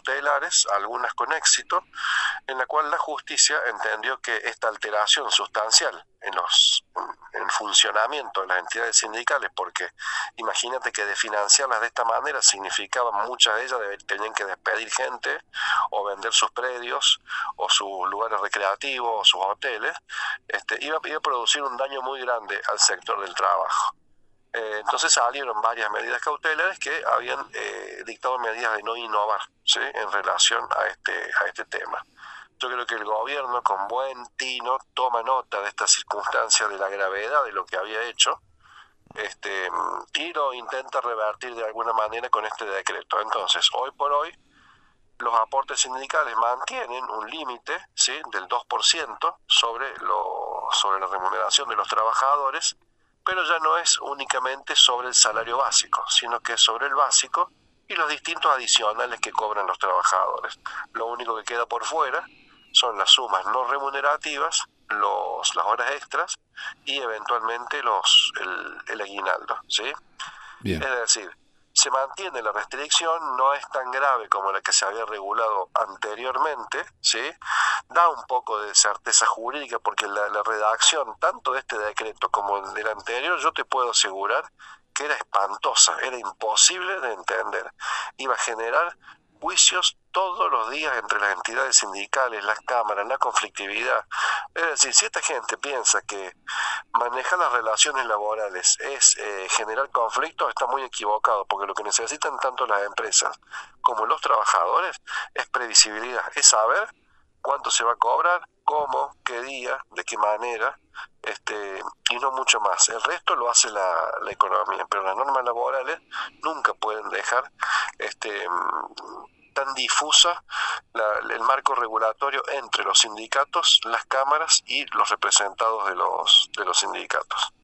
cautelares, algunas con éxito, en la cual la justicia entendió que esta alteración sustancial en el funcionamiento de las entidades sindicales, porque imagínate que de financiarlas de esta manera significaba muchas de ellas tenían que despedir gente o vender sus predios o sus lugares recreativos o sus hoteles, iba a producir un daño muy grande al sector del trabajo. Entonces salieron varias medidas cautelares que habían dictado medidas de no innovar, ¿sí?, en relación a este tema. Yo creo que el gobierno, con buen tino, toma nota de esta circunstancia, de la gravedad de lo que había hecho, y lo intenta revertir de alguna manera con este decreto. Entonces, hoy por hoy, los aportes sindicales mantienen un límite, ¿sí?, del 2% sobre la remuneración de los trabajadores, pero ya no es únicamente sobre el salario básico, sino que es sobre el básico y los distintos adicionales que cobran los trabajadores. Lo único que queda por fuera son las sumas no remunerativas, las horas extras y eventualmente el aguinaldo, ¿sí? Bien. Es decir, se mantiene la restricción, no es tan grave como la que se había regulado anteriormente, ¿sí? Da un poco de certeza jurídica porque la redacción tanto de este decreto como del anterior, yo te puedo asegurar que era espantosa, era imposible de entender. Iba a generar juicios todos los días entre las entidades sindicales, las cámaras, la conflictividad. Es decir, si esta gente piensa que manejar las relaciones laborales es generar conflictos, está muy equivocado, porque lo que necesitan tanto las empresas como los trabajadores es previsibilidad, es saber cuánto se va a cobrar, cómo, qué día, de qué manera, y no mucho más. El resto lo hace la economía, pero las normas laborales nunca pueden dejar tan difusa el marco regulatorio entre los sindicatos, las cámaras y los representados de los sindicatos.